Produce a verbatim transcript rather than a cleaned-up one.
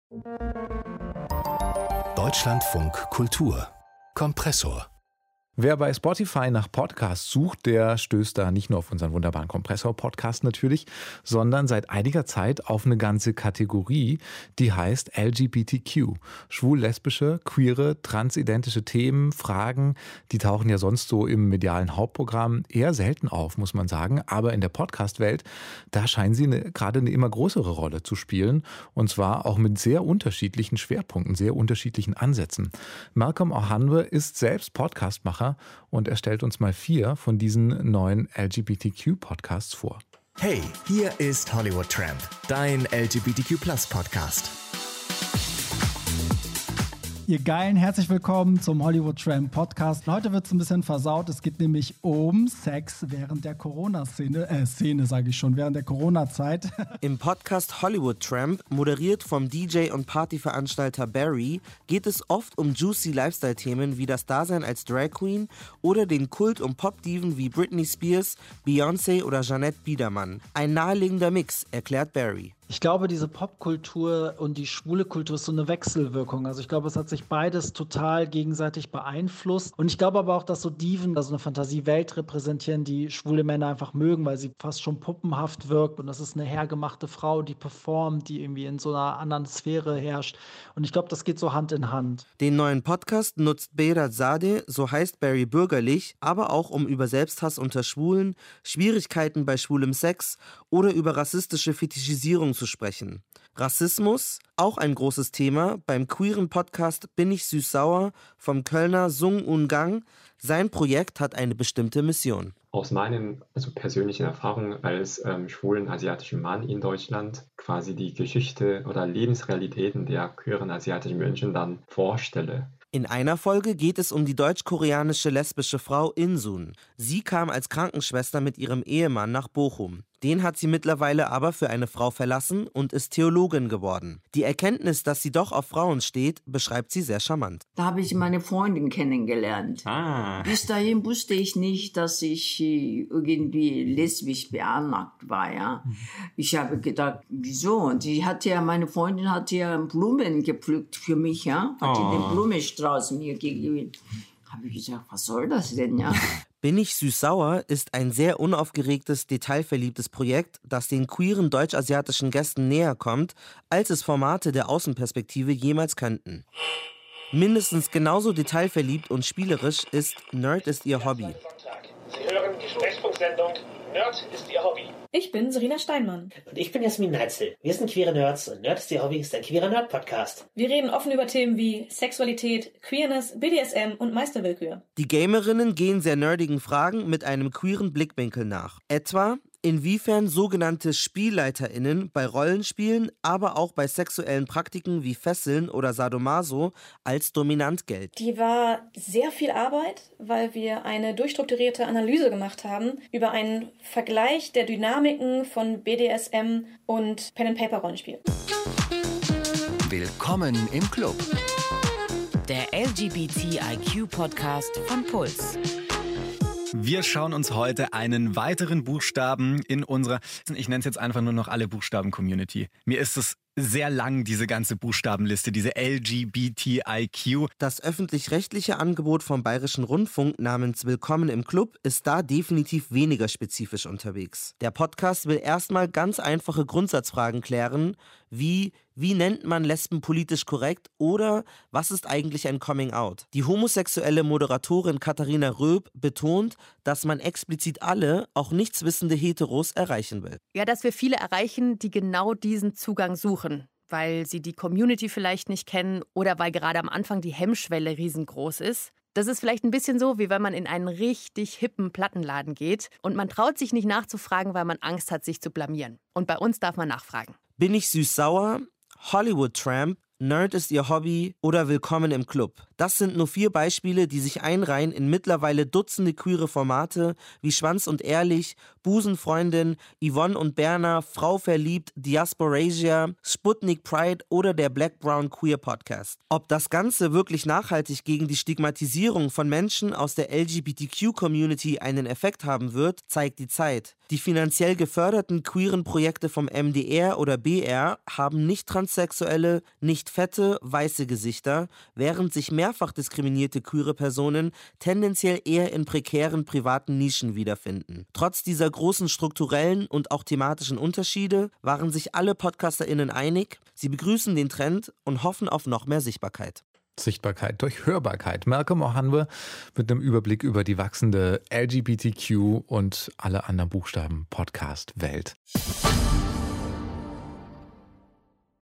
Deutschlandfunk Kultur Kompressor. Wer bei Spotify nach Podcasts sucht, der stößt da nicht nur auf unseren wunderbaren Kompressor-Podcast natürlich, sondern seit einiger Zeit auf eine ganze Kategorie, die heißt L G B T Q. Schwul-lesbische, queere, transidentische Themen, Fragen, die tauchen ja sonst so im medialen Hauptprogramm eher selten auf, muss man sagen. Aber in der Podcast-Welt, da scheinen sie eine, gerade eine immer größere Rolle zu spielen. Und zwar auch mit sehr unterschiedlichen Schwerpunkten, sehr unterschiedlichen Ansätzen. Malcolm Ohanwe ist selbst Podcastmacher und er stellt uns mal vier von diesen neuen L G B T Q-Podcasts vor. Hey, hier ist Hollywood Tramp, dein L G B T Q Plus Podcast. Ihr Geilen, herzlich willkommen zum Hollywood Tramp Podcast. Heute wird es ein bisschen versaut. Es geht nämlich um Sex während der Corona-Szene, äh, Szene sage ich schon, während der Corona-Zeit. Im Podcast Hollywood Tramp, moderiert vom D J und Partyveranstalter Barry, geht es oft um juicy Lifestyle-Themen wie das Dasein als Drag Queen oder den Kult um Pop-Diven wie Britney Spears, Beyoncé oder Jeanette Biedermann. Ein naheliegender Mix, erklärt Barry. Ich glaube, diese Popkultur und die schwule Kultur ist so eine Wechselwirkung. Also ich glaube, es hat sich beides total gegenseitig beeinflusst. Und ich glaube aber auch, dass so Diven, also eine Fantasiewelt repräsentieren, die schwule Männer einfach mögen, weil sie fast schon puppenhaft wirkt. Und das ist eine hergemachte Frau, die performt, die irgendwie in so einer anderen Sphäre herrscht. Und ich glaube, das geht so Hand in Hand. Den neuen Podcast nutzt Berat Zadeh, so heißt Barry bürgerlich, aber auch um über Selbsthass unter Schwulen, Schwierigkeiten bei schwulem Sex oder über rassistische Fetischisierung zu sprechen. Rassismus, auch ein großes Thema beim queeren Podcast Bin ich süß-sauer vom Kölner Sung Un Gang. Sein Projekt hat eine bestimmte Mission. Aus meinen also persönlichen Erfahrungen als ähm, schwulen asiatischen Mann in Deutschland quasi die Geschichte oder Lebensrealitäten der queeren asiatischen Menschen dann vorstelle. In einer Folge geht es um die deutsch-koreanische lesbische Frau Insun. Sie kam als Krankenschwester mit ihrem Ehemann nach Bochum. Den hat sie mittlerweile aber für eine Frau verlassen und ist Theologin geworden. Die Erkenntnis, dass sie doch auf Frauen steht, beschreibt sie sehr charmant. Da habe ich meine Freundin kennengelernt. Ah. Bis dahin wusste ich nicht, dass ich irgendwie lesbisch beanlagt war. Ja. Ich habe gedacht, wieso? Und die hat ja, meine Freundin hat ja Blumen gepflückt für mich, ja, hat oh. den Blumenstrauß mir gegeben. Habe ich gesagt, was soll das denn, ja? Bin ich süß-sauer ist ein sehr unaufgeregtes, detailverliebtes Projekt, das den queeren deutsch-asiatischen Gästen näher kommt, als es Formate der Außenperspektive jemals könnten. Mindestens genauso detailverliebt und spielerisch ist Nerd ist ihr Hobby. Sie hören die Sprechfunksendung Nerd ist ihr Hobby. Ich bin Serena Steinmann. Und ich bin Jasmin Neitzel. Wir sind queere Nerds und Nerd ist ihr Hobby ist ein queerer Nerd-Podcast. Wir reden offen über Themen wie Sexualität, Queerness, B D S M und Meisterwillkür. Die Gamerinnen gehen sehr nerdigen Fragen mit einem queeren Blickwinkel nach. Etwa, inwiefern sogenannte SpielleiterInnen bei Rollenspielen, aber auch bei sexuellen Praktiken wie Fesseln oder Sadomaso als dominant gelten. Die war sehr viel Arbeit, weil wir eine durchstrukturierte Analyse gemacht haben über einen Vergleich der Dynamiken von B D S M und Pen-and-Paper-Rollenspiel. Willkommen im Club. Der L G B T I Q-Podcast von Puls. Wir schauen uns heute einen weiteren Buchstaben in unserer, ich nenne es jetzt einfach nur noch alle Buchstaben-Community. Mir ist es sehr lang, diese ganze Buchstabenliste, diese L G B T I Q. Das öffentlich-rechtliche Angebot vom Bayerischen Rundfunk namens Willkommen im Club ist da definitiv weniger spezifisch unterwegs. Der Podcast will erstmal ganz einfache Grundsatzfragen klären, wie wie nennt man Lesben politisch korrekt oder was ist eigentlich ein Coming-out? Die homosexuelle Moderatorin Katharina Röb betont, dass man explizit alle, auch nichtswissende Heteros, erreichen will. Ja, dass wir viele erreichen, die genau diesen Zugang suchen, weil sie die Community vielleicht nicht kennen oder weil gerade am Anfang die Hemmschwelle riesengroß ist. Das ist vielleicht ein bisschen so, wie wenn man in einen richtig hippen Plattenladen geht und man traut sich nicht nachzufragen, weil man Angst hat, sich zu blamieren. Und bei uns darf man nachfragen. Bin ich süß-sauer? Hollywood Tramp, Nerd ist ihr Hobby oder Willkommen im Club. Das sind nur vier Beispiele, die sich einreihen in mittlerweile Dutzende queere Formate wie Schwanz und Ehrlich, Busenfreundin, Yvonne und Berner, Frau verliebt, Diasporasia, Sputnik Pride oder der Black Brown Queer Podcast. Ob das Ganze wirklich nachhaltig gegen die Stigmatisierung von Menschen aus der L G B T Q-Community einen Effekt haben wird, zeigt die Zeit. Die finanziell geförderten queeren Projekte vom M D R oder B R haben nicht transsexuelle, nicht fette, weiße Gesichter, während sich mehrfach diskriminierte queere Personen tendenziell eher in prekären privaten Nischen wiederfinden. Trotz dieser großen strukturellen und auch thematischen Unterschiede waren sich alle PodcasterInnen einig, sie begrüßen den Trend und hoffen auf noch mehr Sichtbarkeit. Sichtbarkeit durch Hörbarkeit. Malcolm Ohanwe mit einem Überblick über die wachsende L G B T Q und alle anderen Buchstaben Podcast-Welt.